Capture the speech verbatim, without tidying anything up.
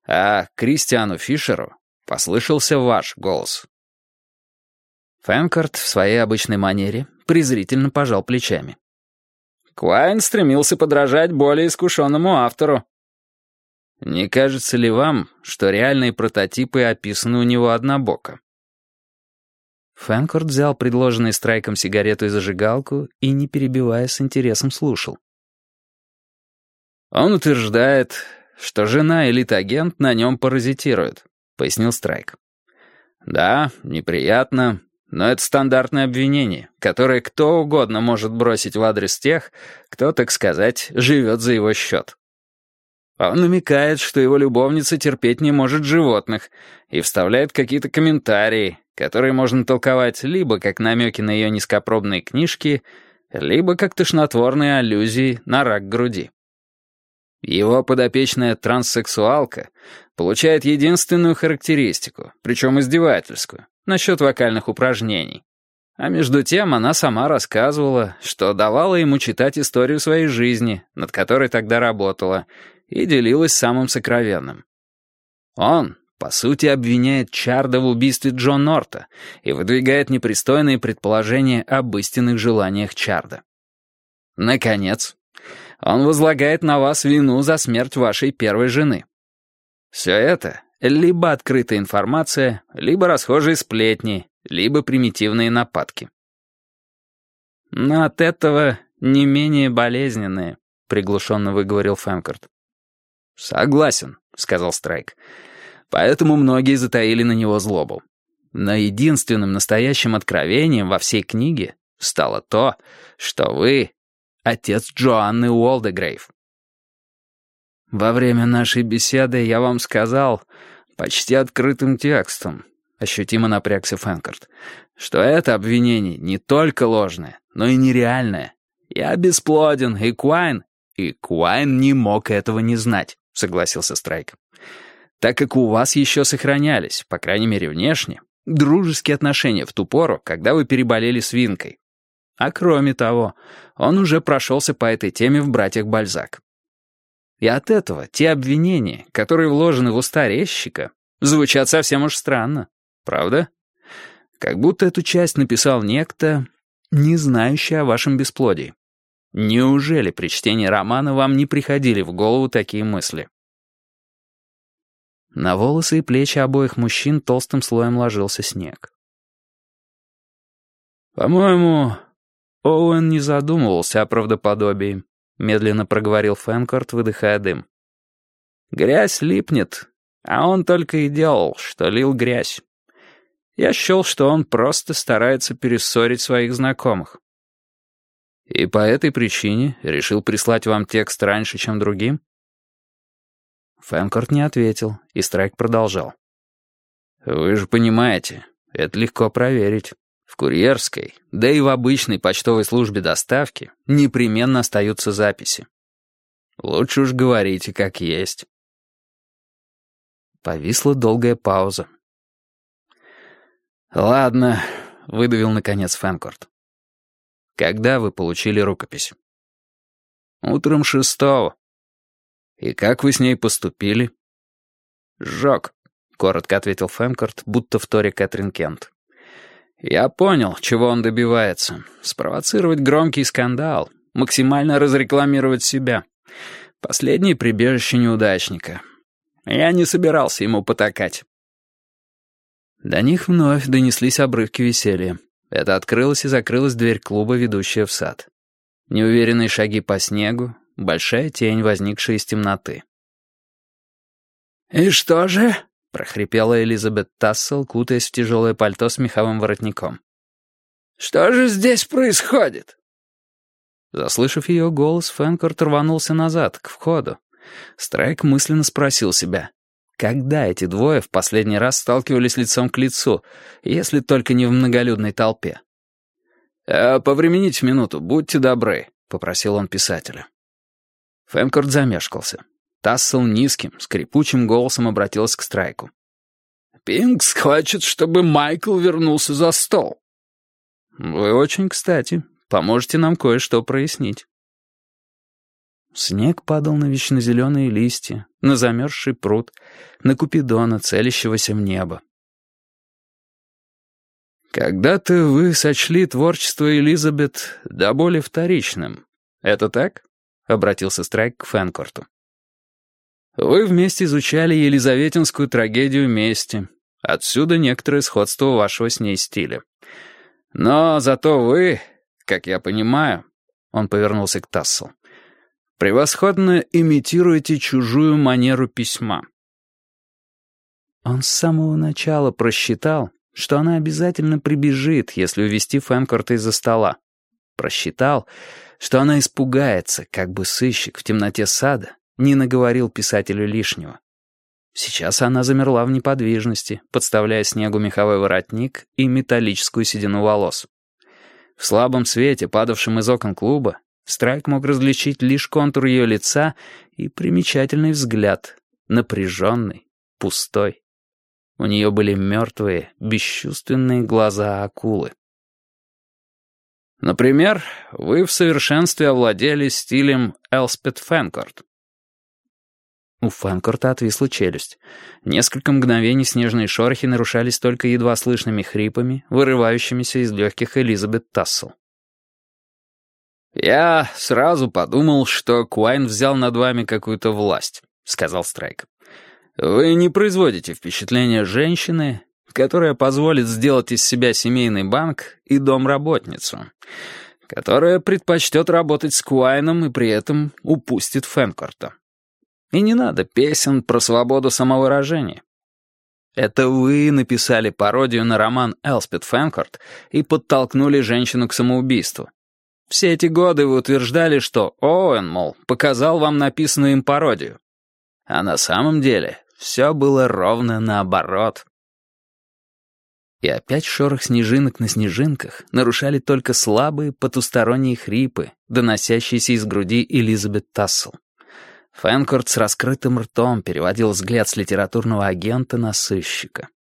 а Кристиану Фишеру послышался ваш голос». Фэнкорт в своей обычной манере презрительно пожал плечами. «Куайн стремился подражать более искушенному автору». «Не кажется ли вам, что реальные прототипы описаны у него однобоко?» Фэнкорт взял предложенный Страйком сигарету и зажигалку и, не перебивая, с интересом слушал. «Он утверждает, что жена и литагент на нем паразитирует», — пояснил Страйк. «Да, неприятно, но это стандартное обвинение, которое кто угодно может бросить в адрес тех, кто, так сказать, живет за его счет. Он намекает, что его любовница терпеть не может животных, и вставляет какие-то комментарии, которые можно толковать либо как намеки на ее низкопробные книжки, либо как тошнотворные аллюзии на рак груди. Его подопечная транссексуалка получает единственную характеристику, причем издевательскую, насчет вокальных упражнений. А между тем она сама рассказывала, что давала ему читать историю своей жизни, над которой тогда работала, и делилась самым сокровенным. Он, по сути, обвиняет Чарда в убийстве Джо Норта и выдвигает непристойные предположения об истинных желаниях Чарда. Наконец, он возлагает на вас вину за смерть вашей первой жены. Все это либо открытая информация, либо расхожие сплетни, либо примитивные нападки. Но от этого не менее болезненные, приглушенно выговорил Фэнкорт. «Согласен», — сказал Страйк. «Поэтому многие затаили на него злобу. Но единственным настоящим откровением во всей книге стало то, что вы — отец Джоанны Уолдегрейв. Во время нашей беседы я вам сказал, почти открытым текстом, ощутимо напрягся Фэнкорт, что это обвинение не только ложное, но и нереальное. Я бесплоден, и Куайн... И Куайн не мог этого не знать, согласился Страйк. Так как у вас еще сохранялись, по крайней мере внешне, дружеские отношения в ту пору, когда вы переболели свинкой. А кроме того, он уже прошелся по этой теме в «Братьях Бальзак». И от этого те обвинения, которые вложены в уста резчика, звучат совсем уж странно, правда? Как будто эту часть написал некто, не знающий о вашем бесплодии. Неужели при чтении романа вам не приходили в голову такие мысли? На волосы и плечи обоих мужчин толстым слоем ложился снег. «По-моему, Оуэн не задумывался о правдоподобии», — медленно проговорил Фэнкорт, выдыхая дым. «Грязь липнет, а он только и делал, что лил грязь. Я счел, что он просто старается перессорить своих знакомых». «И по этой причине решил прислать вам текст раньше, чем другим?» Фэнкорт не ответил, и Страйк продолжал. «Вы же понимаете, это легко проверить. В курьерской, да и в обычной почтовой службе доставки непременно остаются записи. Лучше уж говорите, как есть». Повисла долгая пауза. «Ладно», — выдавил наконец Фэнкорт. «Когда вы получили рукопись?» «Утром шестого». «И как вы с ней поступили?» «Сжег», — коротко ответил Фэнкорт, будто вторя Кэтрин Кент. «Я понял, чего он добивается. Спровоцировать громкий скандал, максимально разрекламировать себя. Последнее прибежище неудачника. Я не собирался ему потакать». До них вновь донеслись обрывки веселья. Это открылась и закрылась дверь клуба, ведущая в сад. Неуверенные шаги по снегу, большая тень, возникшая из темноты. «И что же?» — прохрипела Элизабет Тассел, кутаясь в тяжелое пальто с меховым воротником. «Что же здесь происходит?» Заслышав ее голос, Фэнкорт рванулся назад, к входу. Страйк мысленно спросил себя, когда эти двое в последний раз сталкивались лицом к лицу, если только не в многолюдной толпе. «Э, «Повремените минуту, будьте добры», — попросил он писателя. Фэнкорт замешкался. Тассел низким, скрипучим голосом обратилась к Страйку. «Пинкс хочет, чтобы Майкл вернулся за стол». «Вы очень кстати. Поможете нам кое-что прояснить». Снег падал на вечнозеленые листья, на замерзший пруд, на Купидона, целящегося в небо. «Когда-то вы сочли творчество Элизабет до боли вторичным. Это так?» — обратился Страйк к Фэнкорту. «Вы вместе изучали елизаветинскую трагедию мести. Отсюда некоторое сходство вашего с ней стиля. Но зато вы, как я понимаю...» — он повернулся к Тассел. «Превосходно имитируете чужую манеру письма». Он с самого начала просчитал, что она обязательно прибежит, если увести Фэнкорта из-за стола. Просчитал, что она испугается, как бы сыщик в темноте сада не наговорил писателю лишнего. Сейчас она замерла в неподвижности, подставляя снегу меховой воротник и металлическую седину волос. В слабом свете, падавшем из окон клуба, Страйк мог различить лишь контур ее лица и примечательный взгляд, напряженный, пустой. У нее были мертвые, бесчувственные глаза акулы. «Например, вы в совершенстве овладели стилем Элспет Фэнкорт». У Фэнкорта отвисла челюсть. Несколько мгновений снежные шорохи нарушались только едва слышными хрипами, вырывающимися из легких Элизабет Тассел. «Я сразу подумал, что Куайн взял над вами какую-то власть», — сказал Страйк. «Вы не производите впечатления женщины, которая позволит сделать из себя семейный банк и домработницу, которая предпочтет работать с Куайном и при этом упустит Фэнкорта. И не надо песен про свободу самовыражения. Это вы написали пародию на роман Элспет Фэнкорт и подтолкнули женщину к самоубийству. Все эти годы вы утверждали, что Оуэн, мол, показал вам написанную им пародию. А на самом деле все было ровно наоборот». И опять шорох снежинок на снежинках нарушали только слабые потусторонние хрипы, доносящиеся из груди Элизабет Тассел. Фэнкорт с раскрытым ртом переводил взгляд с литературного агента на сыщика.